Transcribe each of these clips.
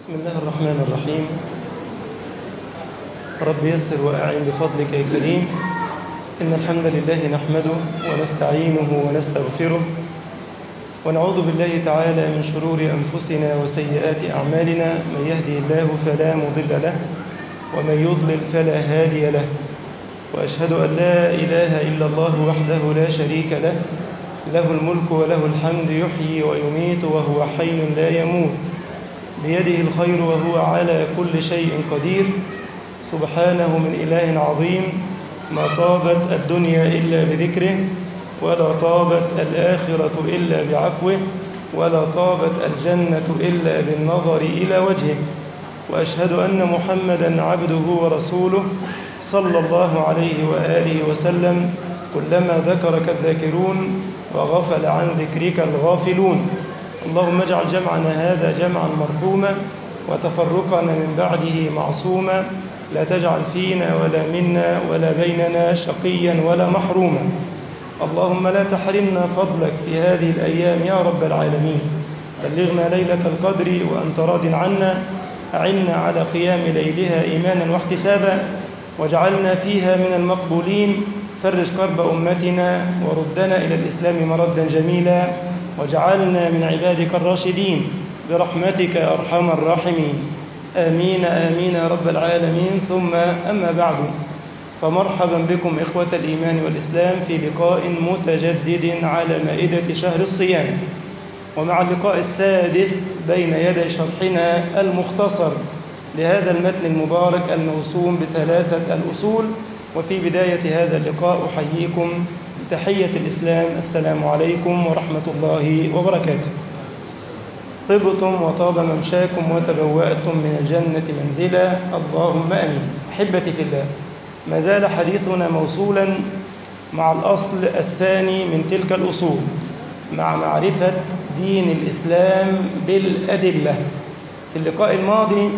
بسم الله الرحمن الرحيم. رب يسر وأعن بفضلك يا كريم. إن الحمد لله نحمده ونستعينه ونستغفره ونعوذ بالله تعالى من شرور أنفسنا وسيئات أعمالنا. من يهده الله فلا مضل له ومن يضلل فلا هادي له، وأشهد أن لا إله إلا الله وحده لا شريك له، له الملك وله الحمد، يحيي ويميت وهو حي لا يموت، بيده الخير وهو على كل شيء قدير. سبحانه من إله عظيم، ما طابت الدنيا إلا بذكره، ولا طابت الآخرة إلا بعفوه، ولا طابت الجنة إلا بالنظر إلى وجهه. وأشهد أن محمدًا عبده ورسوله صلى الله عليه وآله وسلم. كلما ذكرك الذاكرون وغفل عن ذكرك الغافلون. اللهم اجعل جمعنا هذا جمعا مرحوما، وتفرقنا من بعده معصوما، لا تجعل فينا ولا منا ولا بيننا شقيا ولا محروما. اللهم لا تحرمنا فضلك في هذه الأيام يا رب العالمين. بلغنا ليلة القدر وأنت راض عنا، أعنا على قيام ليلها إيمانا واحتسابا، واجعلنا فيها من المقبولين. فرج كرب أمتنا وردنا إلى الإسلام مردا جميلا، واجعلنا من عبادك الراشدين برحمتك يا أرحم الراحمين. آمين آمين يا رب العالمين. ثم أما بعد، فمرحبا بكم إخوة الإيمان والإسلام في لقاء متجدد على مائدة شهر الصيام، ومع اللقاء السادس بين يدي شرحنا المختصر لهذا المتن المبارك الموسوم بثلاثة الأصول. وفي بداية هذا اللقاء أحييكم بتحية الإسلام: السلام عليكم ورحمة الله وبركاته. طبتم وطاب ممشاكم وتبوأتم من الجنة منزلا، اللهم آمين. أحبتي في الله، ما زال حديثنا موصولا مع الأصل الثاني من تلك الأصول، مع معرفة دين الإسلام بالأدلة. في اللقاء الماضي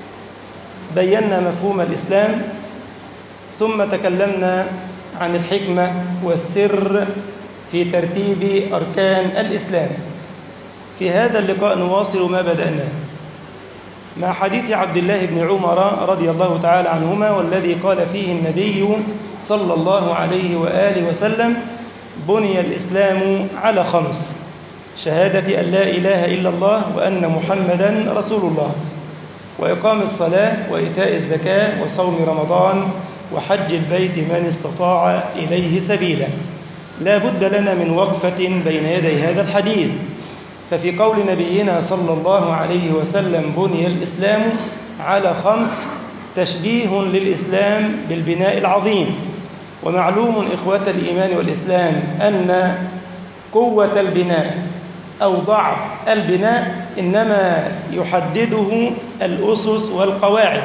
بينا مفهوم الإسلام، ثم تكلمنا عن الحكمة والسر في ترتيب أركان الإسلام. في هذا اللقاء نواصل ما بدأناه مع حديث عبد الله بن عمر رضي الله تعالى عنهما، والذي قال فيه النبي صلى الله عليه وآله وسلم: بني الإسلام على 5: شهادة أن لا إله إلا الله وأن محمدا رسول الله، وإقام الصلاة وإيتاء الزكاة وصوم رمضان وحج البيت من استطاع إليه سبيلا. لا بد لنا من وقفة بين يدي هذا الحديث. ففي قول نبينا صلى الله عليه وسلم بني الإسلام على 5 تشبيه للإسلام بالبناء العظيم. ومعلوم إخوة الإيمان والإسلام أن قوة البناء أو ضعف البناء إنما يحدده الأسس والقواعد.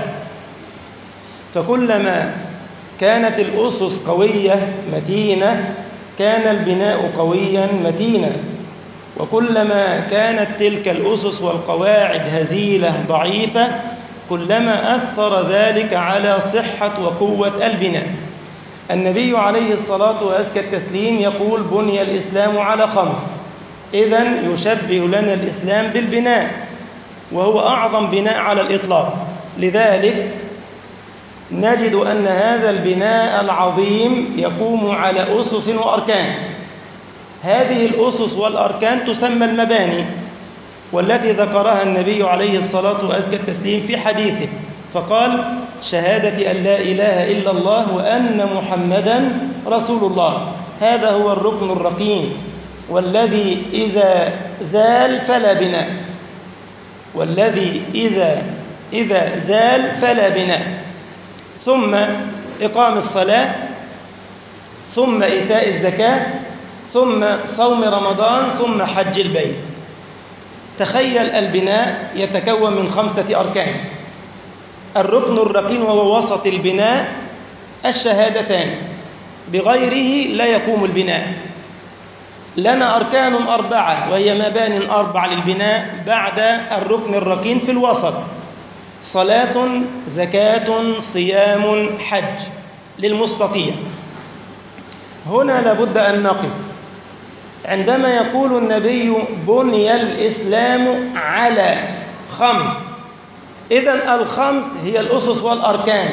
فكلما كانت الأسس قوية متينة كان البناء قويا متينا، وكلما كانت تلك الأسس والقواعد هزيلة ضعيفة كلما أثر ذلك على صحة وقوة البناء. النبي عليه الصلاة وأزكى التسليم يقول: بني الإسلام على 5. إذن يشبه لنا الإسلام بالبناء، وهو أعظم بناء على الإطلاق. لذلك نجد أن هذا البناء العظيم يقوم على أسس وأركان. هذه الأسس والأركان تسمى المباني، والتي ذكرها النبي عليه الصلاة وأزكى التسليم في حديثه، فقال: شهادة أن لا إله إلا الله وأن محمدا رسول الله. هذا هو الركن الركين، والذي إذا زال فلا بناء، والذي إذا زال فلا بناء. ثم إقام الصلاة، ثم إيتاء الزكاة، ثم صوم رمضان، ثم حج البيت. تخيل البناء يتكون من 5 أركان. الركن الركين وهو وسط البناء الشهادتان، بغيره لا يقوم البناء. لنا أركان 4 وهي مبان 4 للبناء بعد الركن الركين في الوسط: صلاة، زكاة، صيام، حج للمستطيع. هنا لابد أن نقف عندما يقول النبي بني الإسلام على 5: إذن الخمس هي الأسس والأركان.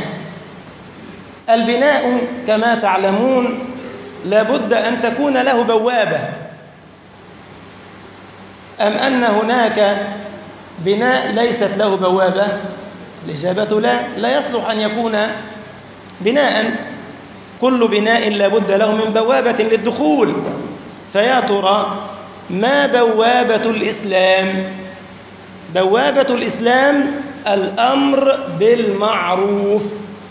البناء كما تعلمون لابد أن تكون له بوابة. أم أن هناك بناء ليست له بوابة؟ الإجابة لا يصلح أن يكون بناء. كل بناء لابد له من بوابة للدخول. فيا ترى ما بوابة الإسلام؟ بوابة الإسلام الأمر بالمعروف.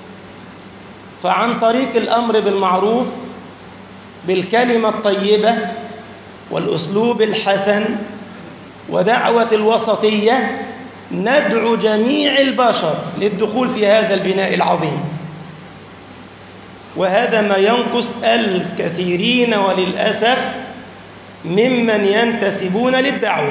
فعن طريق الأمر بالمعروف بالكلمة الطيبة والأسلوب الحسن ودعوة الوسطية ندعو جميع البشر للدخول في هذا البناء العظيم. وهذا ما ينقص الكثيرين وللأسف ممن ينتسبون للدعوة.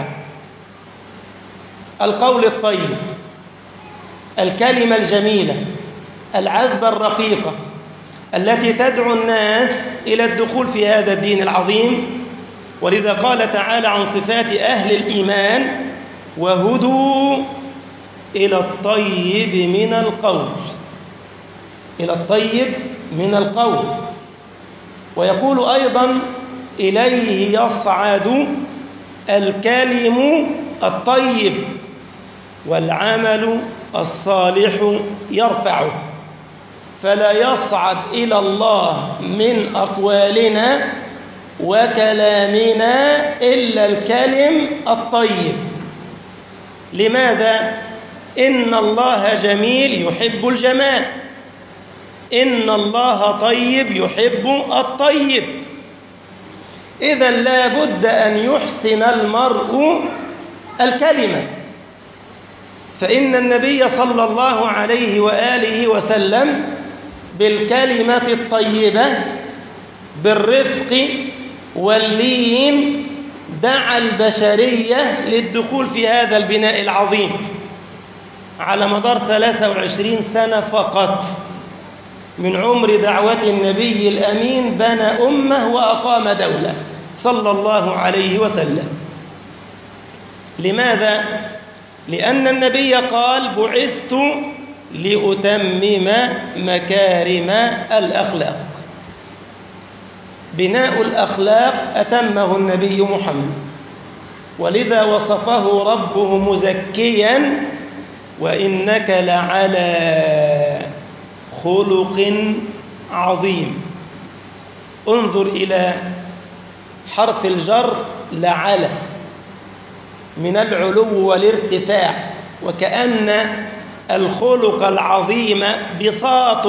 القول الطيب، الكلمة الجميلة، العذبة الرقيقة التي تدعو الناس إلى الدخول في هذا الدين العظيم. ولذا قال تعالى عن صفات أهل الإيمان: وهدوا إلى الطيب من القول. إلى الطيب من القول. ويقول أيضا: إليه يصعد الكلم الطيب والعمل الصالح يرفعه. فلا يصعد إلى الله من أقوالنا وكلامنا إلا الكلم الطيب. لماذا؟ إن الله جميل يحب الجمال، إن الله طيب يحب الطيب. إذن لا بد أن يحسن المرء الكلمة. فإن النبي صلى الله عليه وآله وسلم بالكلمة الطيبة بالرفق واللين دعا البشرية للدخول في هذا البناء العظيم على مدار 23 سنة فقط من عمر دعوة النبي الأمين. بنى أمة وأقام دولة صلى الله عليه وسلم. لماذا؟ لأن النبي قال: بعثت لأتمم مكارم الأخلاق. بناء الأخلاق أتمه النبي محمد، ولذا وصفه ربه مزكيا: وإنك لعلى خلق عظيم. انظر إلى حرف الجر لعلى من العلو والارتفاع، وكأن الخلق العظيم بساط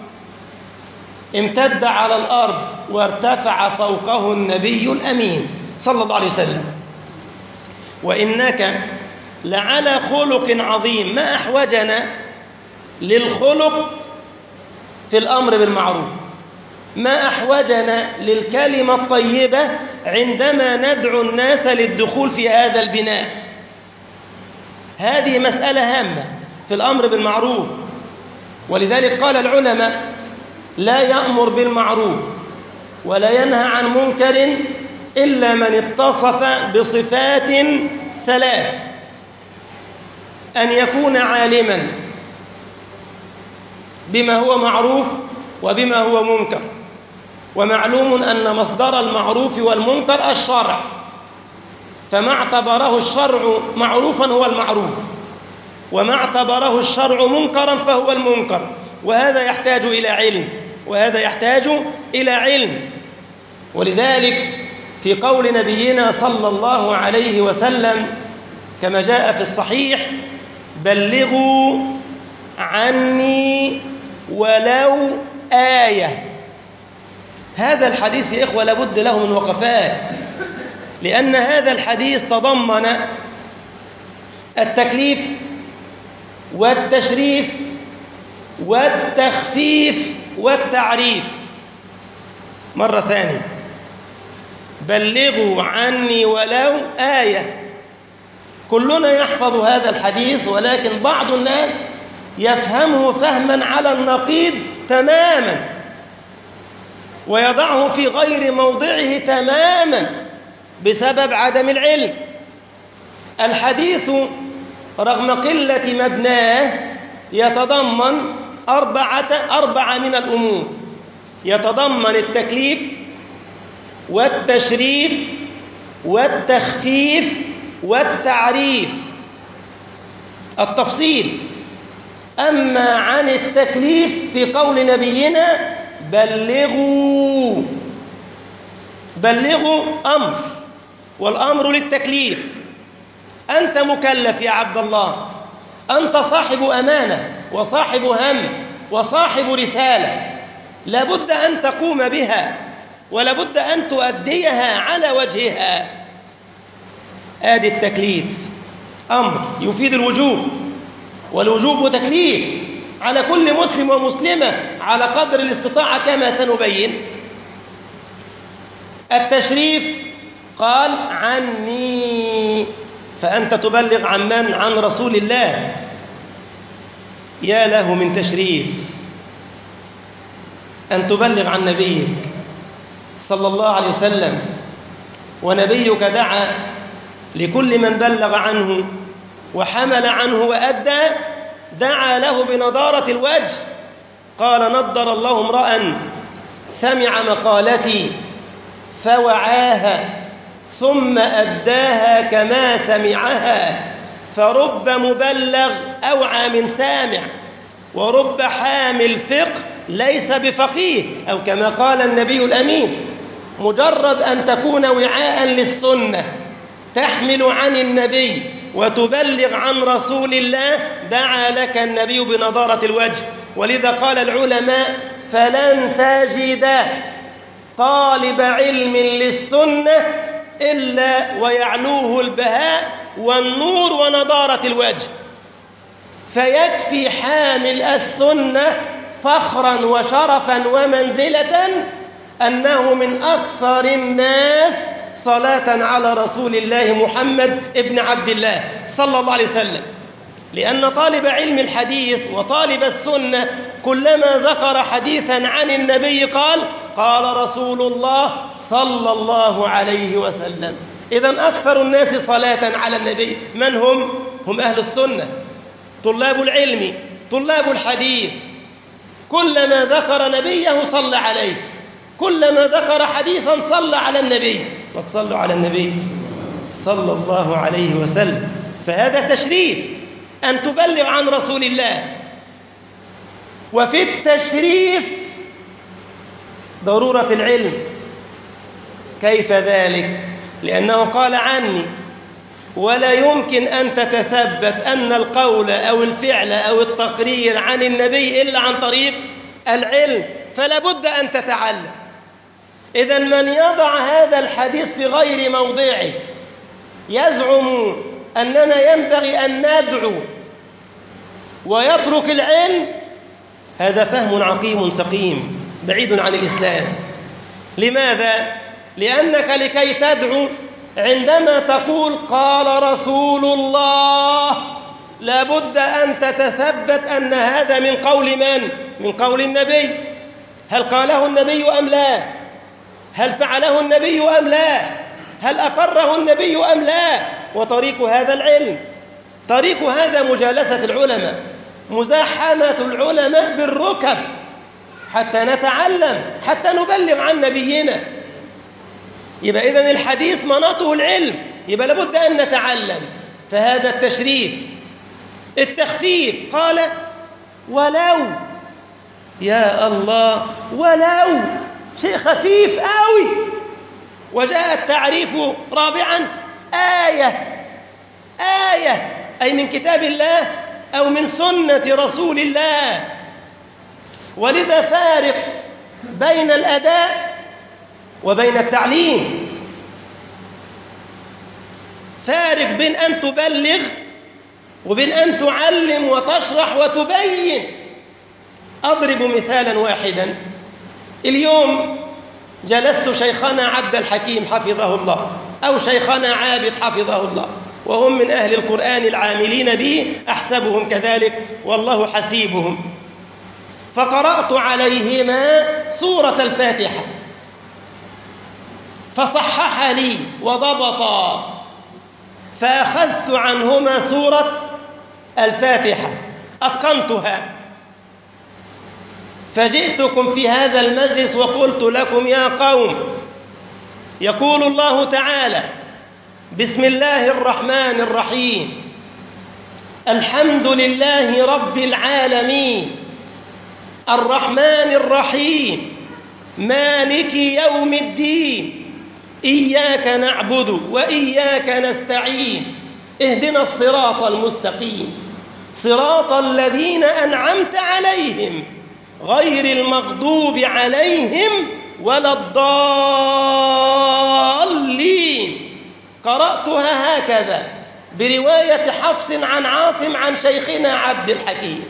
امتد على الأرض وارتفع فوقه النبي الأمين صلى الله عليه وسلم. وإنك لعلى خلق عظيم. ما أحوجنا للخلق في الأمر بالمعروف؟ ما أحوجنا للكلمة الطيبة عندما ندعو الناس للدخول في هذا البناء؟ هذه مسألة هامة في الأمر بالمعروف. ولذلك قال العلماء: لا يأمر بالمعروف ولا ينهى عن منكر إلا من اتصف بصفات ثلاث: أن يكون عالما بما هو معروف وبما هو منكر. ومعلوم أن مصدر المعروف والمنكر الشرع، فما اعتبره الشرع معروفا هو المعروف، وما اعتبره الشرع منكرا فهو المنكر. وهذا يحتاج إلى علم، وهذا يحتاج إلى علم. ولذلك في قول نبينا صلى الله عليه وسلم كما جاء في الصحيح: بلغوا عني ولو آية. هذا الحديث يا إخوة لابد له من وقفات، لأن هذا الحديث تضمن التكليف والتشريف والتخفيف والتعريف. مرة ثانية: بلغوا عني ولو آية. كلنا يحفظ هذا الحديث، ولكن بعض الناس يفهمه فهما على النقيض تماما ويضعه في غير موضعه تماما بسبب عدم العلم. الحديث رغم قلة مبناه يتضمن أربعة من الأمور، يتضمن التكليف والتشريف والتخفيف والتعريف. التفصيل: أما عن التكليف في قول نبينا بلغوا أمر، والأمر للتكليف. أنت مكلف يا عبد الله، أنت صاحب أمانة وصاحب هم وصاحب رسالة، لابد أن تقوم بها ولابد أن تؤديها على وجهها. آدي التكليف، أمر يفيد الوجوب، والوجوب تكليف على كل مسلم ومسلمة على قدر الاستطاعة كما سنبين. التشريف قال عني، فأنت تبلغ عن من؟ عن رسول الله. يا له من تشريف أن تبلغ عن نبيك صلى الله عليه وسلم، ونبيك دعا لكل من بلغ عنه وحمل عنه وأدى، دعا له بنضارة الوجه، قال: نضر الله امرأ سمع مقالتي فوعاها ثم أداها كما سمعها، فرب مبلغ أوعى من سامع، ورب حامل فقه ليس بفقيه، أو كما قال النبي الأمين: مجرد أن تكون وعاء للسنة تحمل عن النبي وتبلغ عن رسول الله دعا لك النبي بنضارة الوجه. ولذا قال العلماء: فلن تجد طالب علم للسنة إلا ويعلوه البهاء والنور ونضارة الوجه، فيكفي حامل السنة فخرا وشرفا ومنزلة أنه من أكثر الناس صلاة على رسول الله محمد ابن عبد الله صلى الله عليه وسلم. لأن طالب علم الحديث وطالب السنة كلما ذكر حديثا عن النبي قال رسول الله صلى الله عليه وسلم. إذن أكثر الناس صلاة على النبي من هم؟ هم أهل السنة، طلاب العلم، طلاب الحديث. كلما ذكر نبيه صلى عليه، كلما ذكر حديثا صلى على النبي. وتصلوا على النبي صلى الله عليه وسلم. فهذا تشريف أن تبلغ عن رسول الله. وفي التشريف ضرورة العلم. كيف ذلك؟ لأنه قال عني، ولا يمكن أن تتثبت أن القول أو الفعل أو التقرير عن النبي إلا عن طريق العلم، فلا بد أن تتعلم. إذن من يضع هذا الحديث في غير موضعه يزعم أننا ينبغي أن ندعو ويترك العلم، هذا فهم عقيم سقيم بعيد عن الإسلام. لماذا؟ لأنك لكي تدعو عندما تقول قال رسول الله لابد أن تتثبت أن هذا من قول من؟ من قول النبي. هل قاله النبي أم لا؟ هل فعله النبي أم لا؟ هل أقره النبي أم لا؟ وطريق هذا العلم، طريق هذا مجالسة العلماء، مزاحمة العلماء بالركب حتى نتعلم، حتى نبلغ عن نبينا. يبقى إذن الحديث مناطه العلم، يبقى لابد أن نتعلم. فهذا التشريف. التخفيف قال ولو، يا الله، ولو شيء خفيف قوي. وجاء التعريف رابعا آية أي من كتاب الله أو من سنة رسول الله. ولذا فارق بين الأداء وبين التعليم، فارق بين أن تبلغ وبين أن تعلم وتشرح وتبين. أضرب مثالا واحدا. اليوم جلست شيخنا عبد الحكيم حفظه الله أو شيخنا عابد حفظه الله، وهم من أهل القرآن العاملين به، أحسبهم كذلك والله حسيبهم. فقرأت عليهما سورة الفاتحة فصحح لي وضبطا، فأخذت عنهما سورة الفاتحة أتقنتها، فجئتكم في هذا المجلس وقلت لكم يا قوم، يقول الله تعالى: بسم الله الرحمن الرحيم، الحمد لله رب العالمين، الرحمن الرحيم، مالك يوم الدين، إياك نعبد وإياك نستعين، اهدنا الصراط المستقيم، صراط الذين أنعمت عليهم غير المغضوب عليهم ولا الضالين. قرأتها هكذا برواية حفص عن عاصم عن شيخنا عبد الحكيم.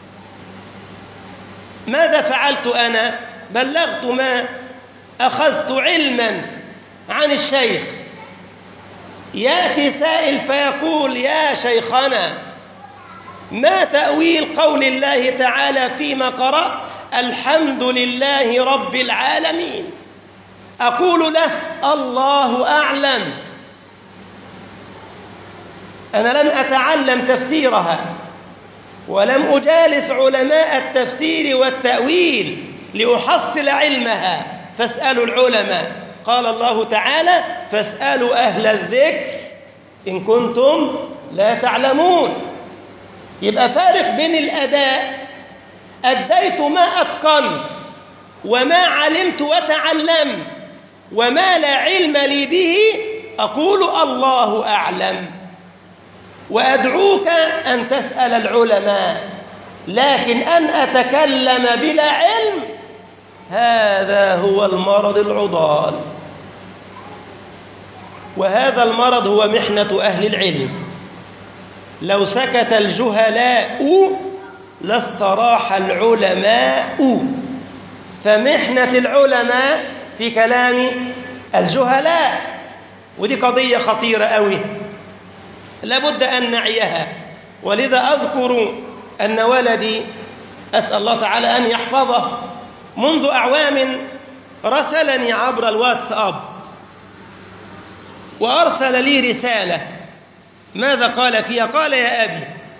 ماذا فعلت أنا؟ بلغت ما أخذت علما عن الشيخ. يأتي سائل فيقول: يا شيخنا، ما تأويل قول الله تعالى فيما قرأ الحمد لله رب العالمين؟ أقول له: الله أعلم، أنا لم أتعلم تفسيرها ولم أجالس علماء التفسير والتأويل لأحصل علمها، فاسألوا العلماء. قال الله تعالى: فاسألوا أهل الذكر إن كنتم لا تعلمون. يبقى فارق بين الأداء، أديت ما أتقنت وما علمت وتعلمت، وما لا علم لي به أقول الله أعلم، وأدعوك أن تسأل العلماء. لكن أن أتكلم بلا علم هذا هو المرض العضال، وهذا المرض هو محنة أهل العلم. لو سكت الجهلاء لاستراح العلماء، فمحنة العلماء في كلام الجهلاء، ودي قضية خطيرة أوي لابد أن نعيها. ولذا أذكر أن ولدي، أسأل الله تعالى أن يحفظه، منذ أعوام رسلني عبر الواتساب وأرسل لي رسالة. ماذا قال فيها؟ قال: يا أبي،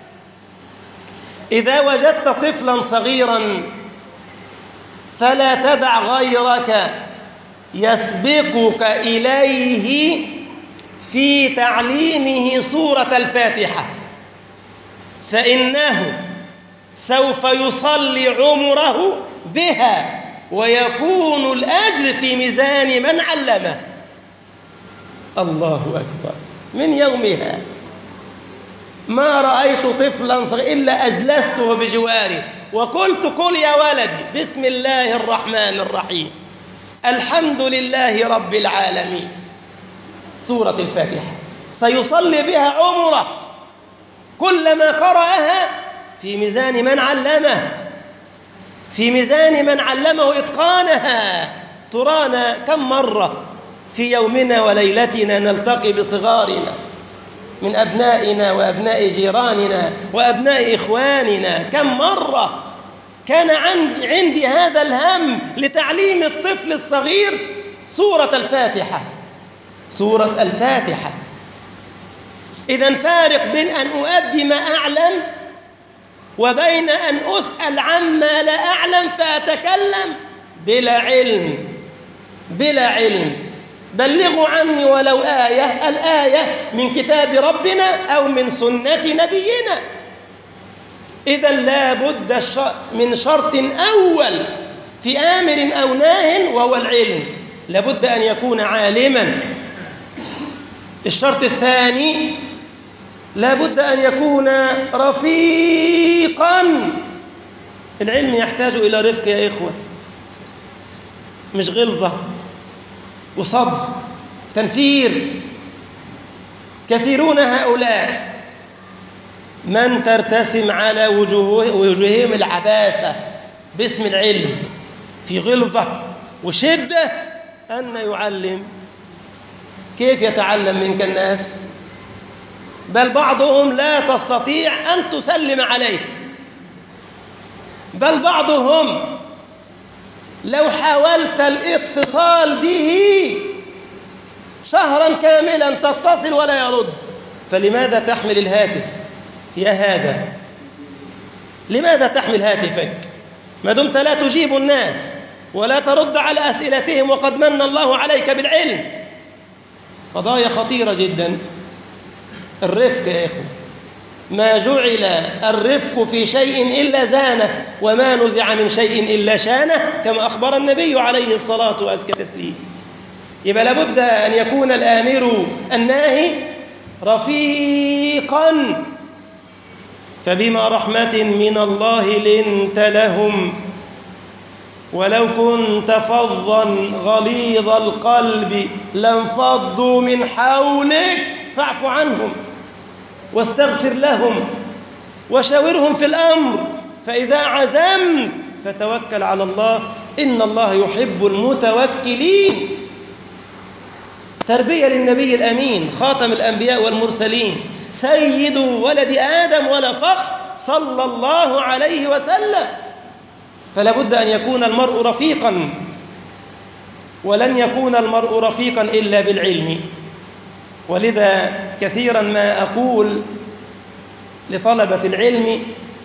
إذا وجدت طفلا صغيرا فلا تدع غيرك يسبقك إليه في تعليمه سورة الفاتحة، فإنه سوف يصلي عمره بها ويكون الأجر في ميزان من علمه. الله أكبر. من يومها ما رأيت طفلا صغيرا إلا أجلسته بجواري وقلت: قل يا ولدي بسم الله الرحمن الرحيم، الحمد لله رب العالمين، سورة الفاتحة، سيصلي بها عمره، كلما قرأها في ميزان من علمه، في ميزان من علمه إتقانها. ترانا كم مرة في يومنا وليلتنا نلتقي بصغارنا من أبنائنا وأبناء جيراننا وأبناء إخواننا، كم مرة كان عندي هذا الهم لتعليم الطفل الصغير سورة الفاتحة، سورة الفاتحة. إذن فارق بين أن أؤدي ما أعلم وبين أن أسأل عما لا أعلم فأتكلم بلا علم، بلا علم. بلغوا عني ولو آية، الآية من كتاب ربنا أو من سنة نبينا. إذا لا بد من شرط أول في آمر أو ناه وهو العلم، لابد أن يكون عالما. الشرط الثاني لابد أن يكون رفيقا. العلم يحتاج إلى رفق يا إخوة، مش غلظة وصبر تنفير. كثيرون هؤلاء من ترتسم على وجوههم العباسة باسم العلم، في غلظة وشدة. أن يعلم؟ كيف يتعلم منك الناس؟ بل بعضهم لا تستطيع أن تسلم عليه، بل بعضهم لو حاولت الاتصال به شهرا كاملا تتصل ولا يرد. فلماذا تحمل الهاتف؟ يا هذا لماذا تحمل هاتفك ما دمت لا تجيب الناس ولا ترد على أسئلتهم وقد من الله عليك بالعلم؟ قضايا خطيرة جدا. الرفق يا إخوة، ما جعل الرفق في شيء إلا زانه، وما نزع من شيء إلا شانه، كما أخبر النبي عليه الصلاة وأزكى التسليم. يبقى لابد أن يكون الآمر الناهي رفيقا، فبما رحمة من الله لنت لهم ولو كنت فظا غليظ القلب لانفضوا من حولك فاعف عنهم واستغفر لهم وشاورهم في الأمر فإذا عزمت فتوكل على الله إن الله يحب المتوكلين. تربية للنبي الأمين خاتم الأنبياء والمرسلين سيد ولد آدم ولا فخر صلى الله عليه وسلم. فلا بد أن يكون المرء رفيقا، ولن يكون المرء رفيقا إلا بالعلم. ولذا كثيرا ما أقول لطلبة العلم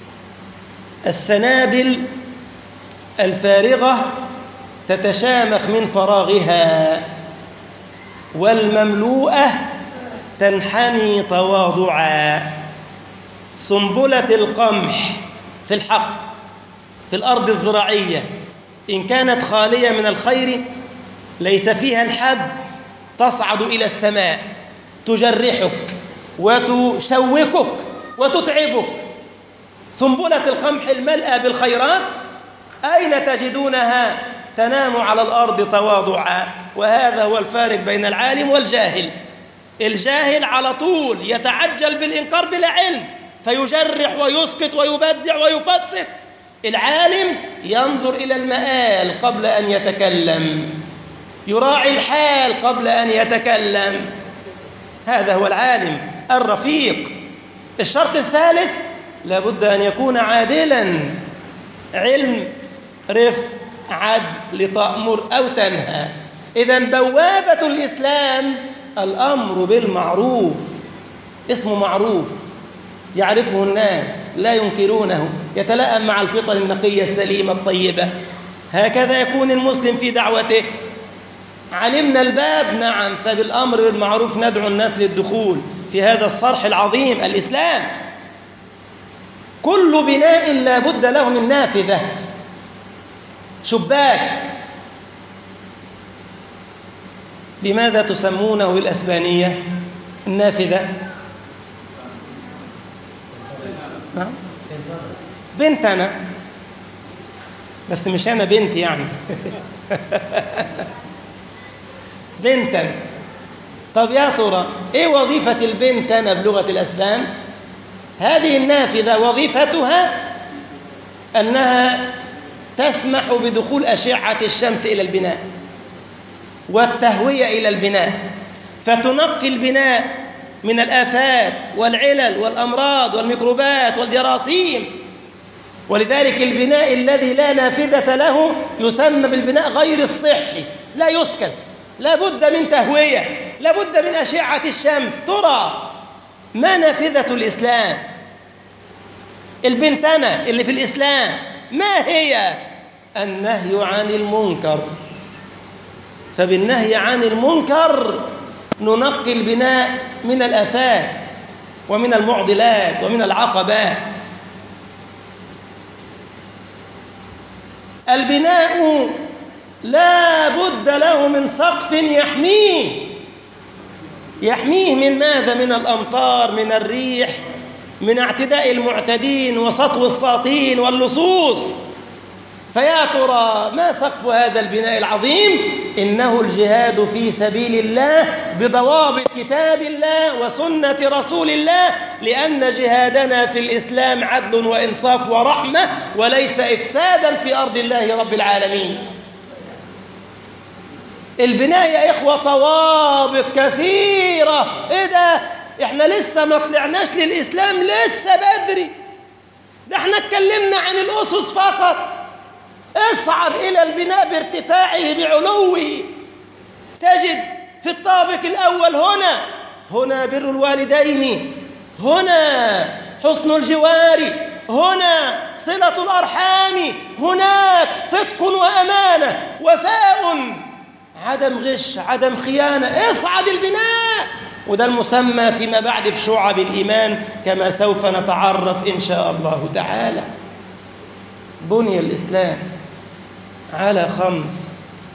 السنابل الفارغة تتشامخ من فراغها، والمملوءة تنحني تواضعا. سنبلة القمح في الحق في الأرض الزراعية إن كانت خالية من الخير ليس فيها الحب تصعد إلى السماء تجرحك وتشوكك وتتعبك. سنبلة القمح الملأى بالخيرات أين تجدونها؟ تنام على الأرض تواضعا. وهذا هو الفارق بين العالم والجاهل. الجاهل على طول يتعجل بالإنكار بلا علم فيجرح ويسكت ويبدع ويفسق. العالم ينظر إلى المآل قبل أن يتكلم، يراعي الحال قبل أن يتكلم. هذا هو العالم الرفيق. الشرط الثالث لابد أن يكون عادلا. علم رفق عدل لتأمر أو تنهى. إذن بوابة الإسلام الأمر بالمعروف. اسمه معروف يعرفه الناس لا ينكرونه، يتلائم مع الفطر النقية السليمة الطيبة. هكذا يكون المسلم في دعوته. علمنا الباب، نعم، فبالأمر بالمعروف ندعو الناس للدخول في هذا الصرح العظيم الإسلام. كل بناء لا بد له من نافذة، شباك. لماذا تسمونه بالأسبانية النافذة؟ بنت أنا، بس مش أنا بنت يعني بنتا. طب يا ترى إيه وظيفة البنت أنا بلغة الأسبان؟ هذه النافذة وظيفتها أنها تسمح بدخول أشعة الشمس إلى البناء والتهوية إلى البناء، فتنقي البناء من الآفات والعلل والأمراض والميكروبات والجراثيم. ولذلك البناء الذي لا نافذة له يسمى بالبناء غير الصحي، لا يسكن، لا بد من تهوية، لا بد من أشعة الشمس. ترى ما نافذة الإسلام؟ البنتنة اللي في الإسلام ما هي؟ النهي عن المنكر. فبالنهي عن المنكر ننقي البناء من الآفات ومن المعضلات ومن العقبات. البناء لا بد له من سقف يحميه من ماذا؟ من الأمطار، من الريح، من اعتداء المعتدين وسطو الساطين واللصوص. فيا ترى ما سقف هذا البناء العظيم؟ إنه الجهاد في سبيل الله بضوابط كتاب الله وسنة رسول الله، لأن جهادنا في الإسلام عدل وإنصاف ورحمة وليس إفسادا في أرض الله رب العالمين. البناء يا إخوة طوابق كثيرة. إيه ده؟ إحنا لسه ما طلعناش للإسلام، لسه بدري. ده إحنا اتكلمنا عن الأسس فقط. اصعد إلى البناء بارتفاعه بعلوه، تجد في الطابق الأول هنا بر الوالدين، هنا حسن الجوار، هنا صلة الأرحام، هناك صدق وأمانة، وفاء، عدم غش، عدم خيانة. اصعد البناء. وده المسمى فيما بعد بشعب الإيمان، كما سوف نتعرف إن شاء الله تعالى. بني الإسلام على 5.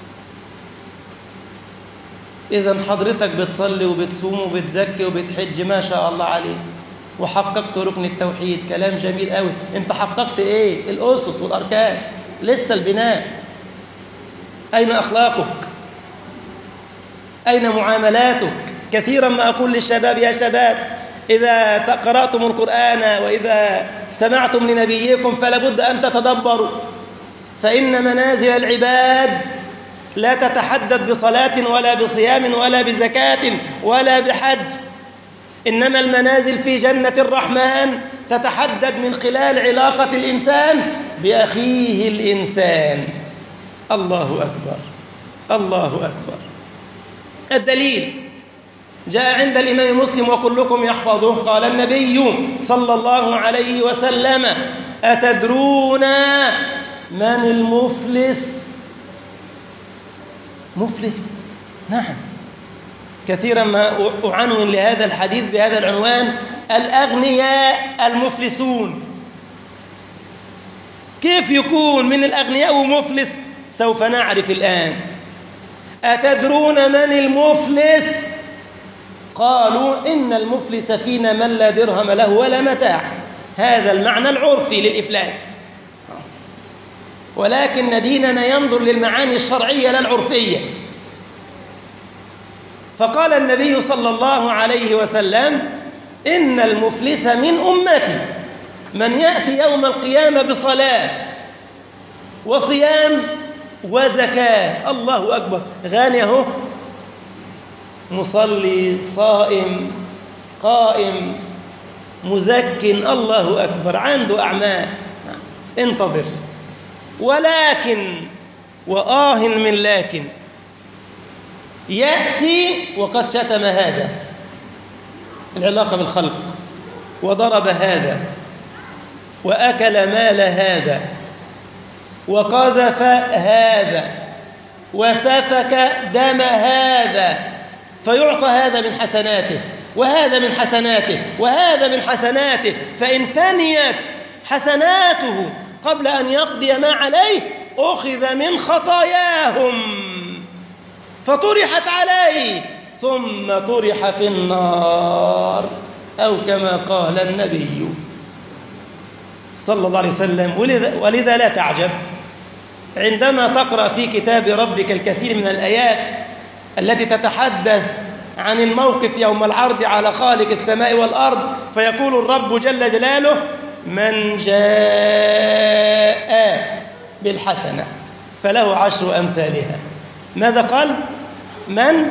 إذا حضرتك بتصلي وبتصوم وبتزكي وبتحج، ما شاء الله عليك، وحققت ركن التوحيد، كلام جميل قوي. انت حققت ايه؟ الأسس والأركان، لسه البناء. أين أخلاقك؟ أين معاملاتك؟ كثيرا ما أقول للشباب: يا شباب، إذا قرأتم القرآن وإذا استمعتم لنبيكم فلا بد أن تتدبروا، فإن منازل العباد لا تتحدد بصلاة ولا بصيام ولا بزكاة ولا بحج، إنما المنازل في جنة الرحمن تتحدد من خلال علاقة الإنسان بأخيه الإنسان. الله أكبر، الله أكبر. الدليل جاء عند الإمام مسلم وكلكم يحفظه، قال النبي صلى الله عليه وسلم: أتدرون من المفلس؟ مفلس؟ نعم. كثيرا ما أعنون لهذا الحديث بهذا العنوان: الأغنياء المفلسون. كيف يكون من الأغنياء ومفلس؟ سوف نعرف الآن. أتدرون من المفلس؟ قالوا: إن المفلس فينا من لا درهم له ولا متاع. هذا المعنى العرفي للإفلاس، ولكن ديننا ينظر للمعاني الشرعية لا العرفية. فقال النبي صلى الله عليه وسلم: إن المفلس من أمتي من يأتي يوم القيامة بصلاة وصيام وزكاة. الله أكبر، غني اهو، مصلي، صائم، قائم، مزكٍ، الله أكبر، عنده أعمال، انتظر. ولكن، وآه من لكن، يأتي وقد شتم هذا، العلاقة بالخلق، وضرب هذا، وأكل مال هذا، وقذف هذا، وسفك دم هذا، فيعطى هذا من حسناته وهذا من حسناته وهذا من حسناته، فإن فنيت حسناته قبل أن يقضي ما عليه أخذ من خطاياهم فطرحت عليه ثم طرح في النار، أو كما قال النبي صلى الله عليه وسلم. ولذا لا تعجب عندما تقرأ في كتاب ربك الكثير من الآيات التي تتحدث عن الموقف يوم العرض على خالق السماء والأرض، فيقول الرب جل جلاله: من جاء بالحسنة فله 10 أمثالها. ماذا قال؟ من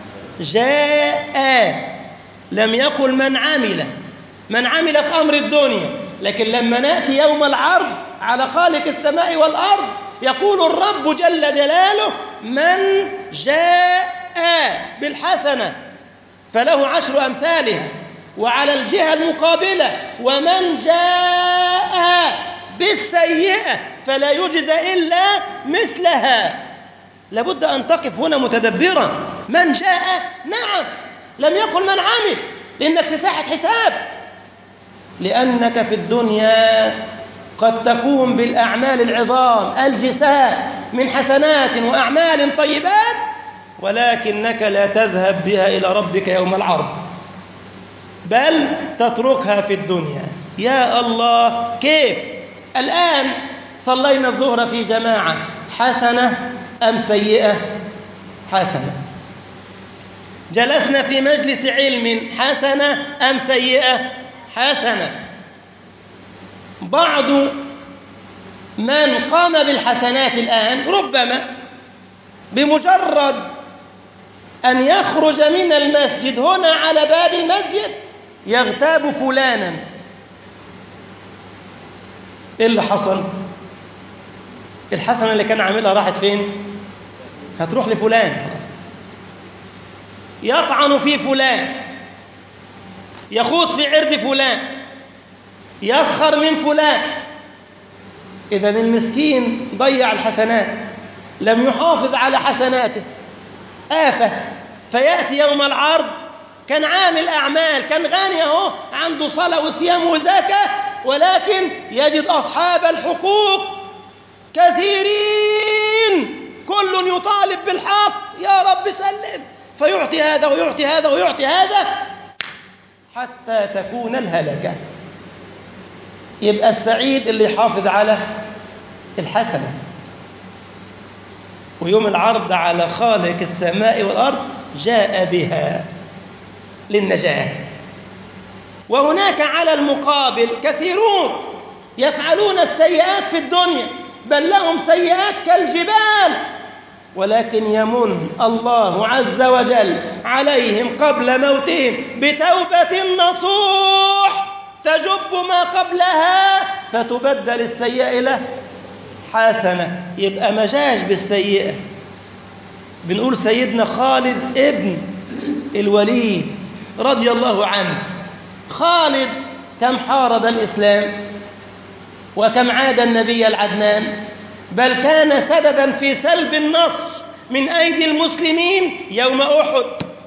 جاء، لم يقل من عمل. من عمل في أمر الدنيا، لكن لما نأتي يوم العرض على خالق السماء والأرض يقول الرب جل جلاله: من جاء بالحسنة فله 10 أمثالها. وعلى الجهة المقابلة: ومن جاء بالسيئة فلا يجزى إلا مثلها. لابد أن تقف هنا متدبرا. من جاء، نعم، لم يقل من عمل، لأنك في ساحة حساب، لأنك في الدنيا قد تقوم بالأعمال العظام الجساء من حسنات وأعمال طيبات، ولكنك لا تذهب بها إلى ربك يوم العرض، بل تتركها في الدنيا. يا الله، كيف؟ الآن صلينا الظهر في جماعة، حسنة أم سيئة؟ حسنة. جلسنا في مجلس علم، حسنة أم سيئة؟ حسنة. بعض من قام بالحسنات الآن ربما بمجرد أن يخرج من المسجد هنا على باب المسجد يغتاب فلانا. إيه اللي حصل؟ الحسنة اللي كان عاملها راحت فين؟ هتروح لفلان. يطعن في فلان، يخوض في عرض فلان، يسخر من فلان. إذن المسكين ضيع الحسنات، لم يحافظ على حسناته، آفة. فيأتي يوم العرض كان عامل أعمال، كان غني أهو، عنده صلاة وصيام وزكاة، ولكن يجد أصحاب الحقوق كثيرين، كل يطالب بالحق، يا رب سلم، فيعطي هذا ويعطي هذا ويعطي هذا حتى تكون الهلكة. يبقى السعيد اللي يحافظ على الحسنة. ويوم العرض على خالق السماء والأرض جاء بها للنجاة. وهناك على المقابل كثيرون يفعلون السيئات في الدنيا، بل لهم سيئات كالجبال، ولكن يمن الله عز وجل عليهم قبل موتهم بتوبة نصوح تجب ما قبلها، فتبدل السيئة إلى حسنة. يبقى مجاش بالسيئة. بنقول سيدنا خالد ابن الوليد رضي الله عنه، خالد كم حارب الإسلام وكم عاد النبي العدنان، بل كان سببا في سلب النصر من أيدي المسلمين يوم أحد.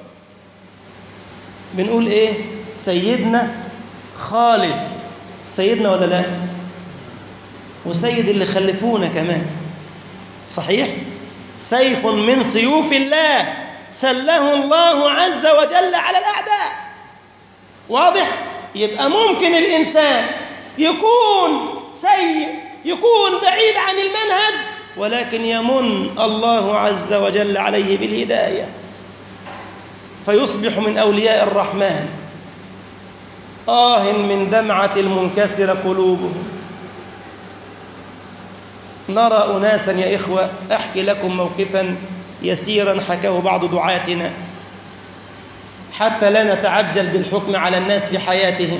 بنقول إيه؟ سيدنا خالد، سيدنا ولا لا؟ وسيد اللي خلفونا كمان، صحيح؟ سيف من سيوف الله سله الله عز وجل على الأعداء. واضح؟ يبقى ممكن الإنسان يكون سيء، يكون بعيد عن المنهج، ولكن يمن الله عز وجل عليه بالهداية فيصبح من أولياء الرحمن. من دمعة المنكسر قلوبهم. نرى أناسا يا إخوة، أحكي لكم موقفا يسيرا حكاه بعض دعاتنا حتى لا نتعجل بالحكم على الناس في حياتهم.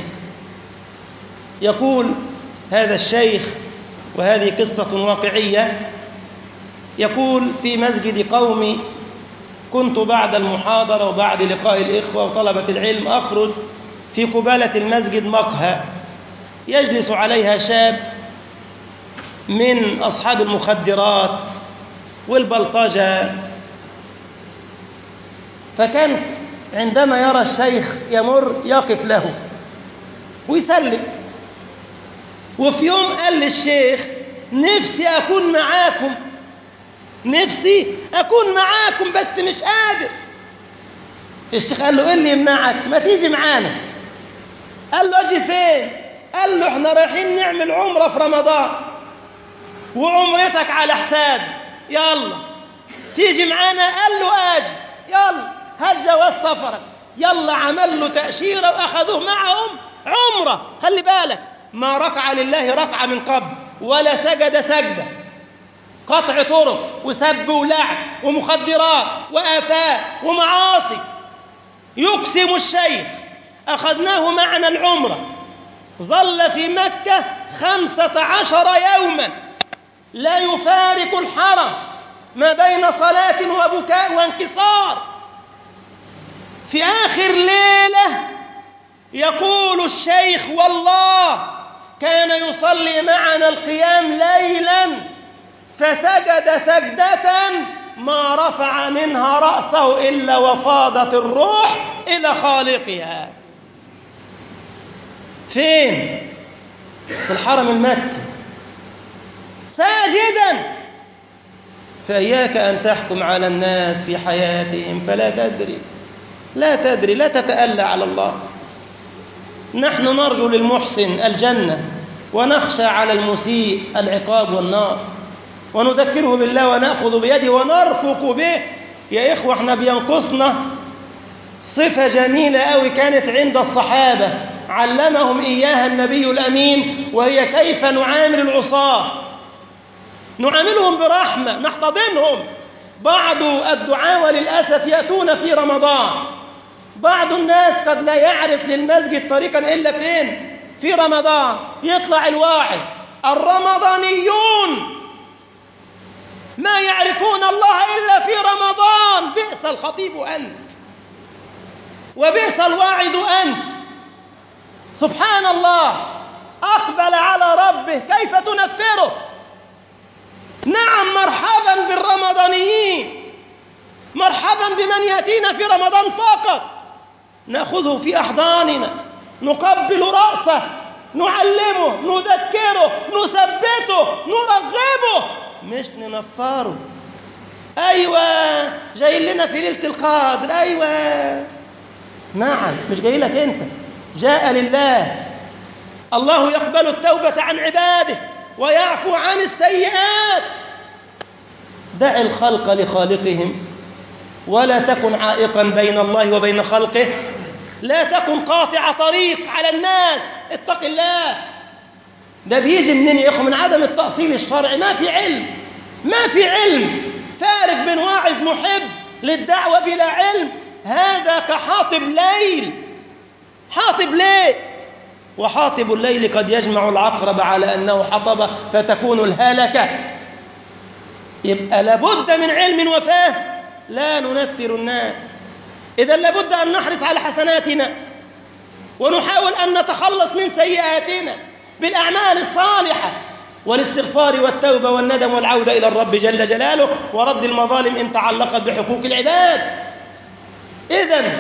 يقول هذا الشيخ، وهذه قصة واقعية، يقول في مسجد قومي كنت بعد المحاضرة وبعد لقاء الإخوة وطلبة العلم أخرج في قبالة المسجد مقهى يجلس عليها شاب من أصحاب المخدرات والبلطجة، فكان عندما يرى الشيخ يمر يقف له ويسلم. وفي يوم قال للشيخ نفسي أكون معاكم، نفسي أكون معاكم بس مش قادر. الشيخ قال له إيه اللي يمنعك؟ ما تيجي معانا. قال له أجي فين؟ قال له إحنا رايحين نعمل عمرة في رمضان وعمرتك على حساب، يلا تيجي معانا؟ قال له آجي، يلا هات جواز سفرك، يلا. عمل له تأشيرة وأخذوه معهم عمرة. خلي بالك، ما ركع لله ركعة من قبل ولا سجد سجدة. قطع طرق وسب ولعب ومخدرات وآفات ومعاصي. يقسم الشيخ أخذناه معنا العمرة، ظل في مكة 15 يوما لا يفارق الحرم ما بين صلاة وبكاء وانكسار. في آخر ليلة يقول الشيخ والله كان يصلي معنا القيام ليلا فسجد سجدة ما رفع منها رأسه إلا وفاضت الروح إلى خالقها. فين؟ في الحرم المكي ساجدا. فإياك أن تحكم على الناس في حياتهم، فلا تدري، لا تتألى على الله. نحن نرجو للمحسن الجنة ونخشى على المسيء العقاب والنار، ونذكره بالله ونأخذ بيده ونرفق به. يا إخوة، احنا بينقصنا صفة جميلة أوي كانت عند الصحابة علمهم إياها النبي الأمين، وهي كيف نعامل العصاة. نعاملهم برحمة، نحتضنهم. بعض الدعاة وللأسف يأتون في رمضان، بعض الناس قد لا يعرف للمسجد طريقا إلا فين؟ في رمضان. يطلع الواعظ، الرمضانيون ما يعرفون الله إلا في رمضان. بئس الخطيب أنت وبئس الواعظ أنت. سبحان الله، أقبل على ربه كيف تنفره؟ نعم، مرحبا بالرمضانيين، مرحبا بمن يأتينا في رمضان فقط، نأخذه في أحضاننا، نقبل رأسه، نعلمه، نذكره، نثبته، نرغبه، مش ننفره. أيوة جاي لنا في ليلة القدر، أيوة نعم، مش جاي لك أنت، جاء لله. الله يقبل التوبة عن عباده ويعفو عن السيئات. دع الخلق لخالقهم ولا تكن عائقا بين الله وبين خلقه، لا تكن قاطع طريق على الناس، اتق الله. ده بيجي منين يا اخو؟ من عدم التأصيل الشرعي، ما في علم، ما في علم. فارق بين واعظ محب للدعوة بلا علم، هذا كحاطب ليل، حاطب ليل، وحاطب الليل قد يجمع العقرب على أنه حطب فتكون الهلكة. يبقى لابد من علم وفهم، لا ننفر الناس. إذا لابد أن نحرص على حسناتنا ونحاول أن نتخلص من سيئاتنا بالأعمال الصالحة والاستغفار والتوبة والندم والعودة إلى الرب جل جلاله ورد المظالم إن تعلقت بحقوق العباد. إذن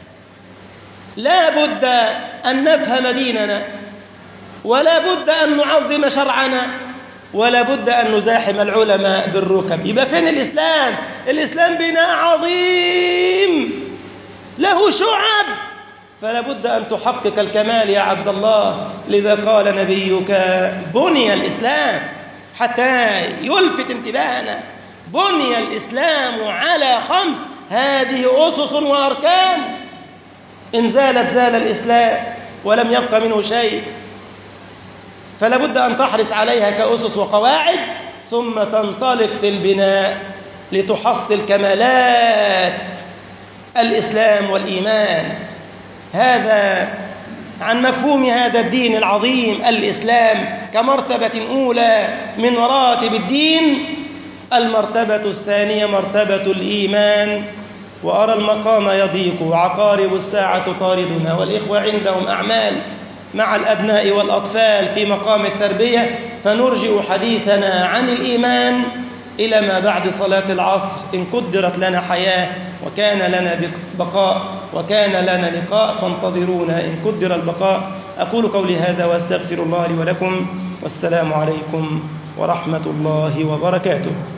لا بد أن نفهم ديننا، ولا بد أن نعظم شرعنا، ولا بد أن نزاحم العلماء بالركب. يبقى فين الإسلام؟ الإسلام بناء عظيم له شعب، فلا بد أن تحقق الكمال يا عبد الله. لذا قال نبيك بني الإسلام، حتى يلفت انتباهنا، بني الإسلام على 5، هذه أسس وأركان، إن زالت زال الإسلام ولم يبق منه شيء. فلا بد أن تحرص عليها كأسس وقواعد، ثم تنطلق في البناء لتحصل كمالات الإسلام والإيمان. هذا عن مفهوم هذا الدين العظيم الإسلام كمرتبة أولى من مراتب الدين. المرتبة الثانية مرتبة الإيمان. وأرى المقام يضيق وعقارب الساعة طاردنا، والإخوة عندهم أعمال مع الأبناء والأطفال في مقام التربية، فنرجئ حديثنا عن الإيمان إلى ما بعد صلاة العصر إن قدرت لنا حياة وكان لنا بقاء وكان لنا لقاء، فانتظرونا إن قدر البقاء. أقول قولي هذا وأستغفر الله لي ولكم، والسلام عليكم ورحمة الله وبركاته.